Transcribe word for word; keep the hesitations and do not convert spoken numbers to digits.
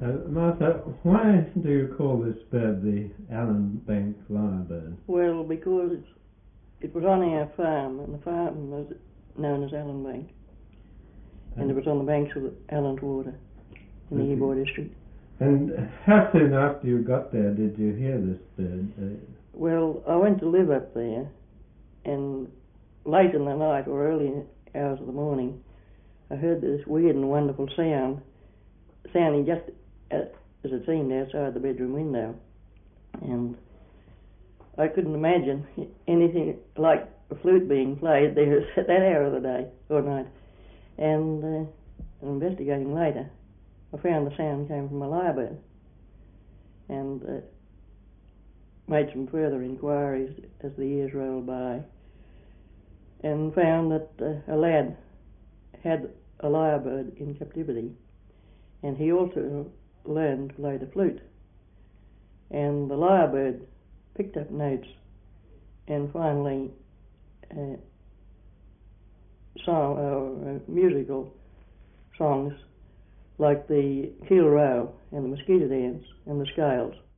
Uh, Martha, why do you call this bird the Allen Bank lyrebird? Well, because it's, it was on our farm, and the farm was known as Allen Bank, and it was on the banks of the Allen's Water in the Ebor district. And how soon after you got there did you hear this bird? Uh, well, I went to live up there, and late in the night or early hours of the morning, I heard this weird and wonderful sound, sounding just as it seemed outside the bedroom window, and I couldn't imagine anything like a flute being played there at that hour of the day or night. And uh, investigating later, I found the sound came from a lyrebird, and uh, made some further inquiries as the years rolled by, and found that uh, a lad had a lyrebird in captivity, and he also learned to play the flute. And the lyrebird picked up notes and finally uh, song, uh, uh, musical songs like the Keel Row and the Mosquito Dance and the Scales.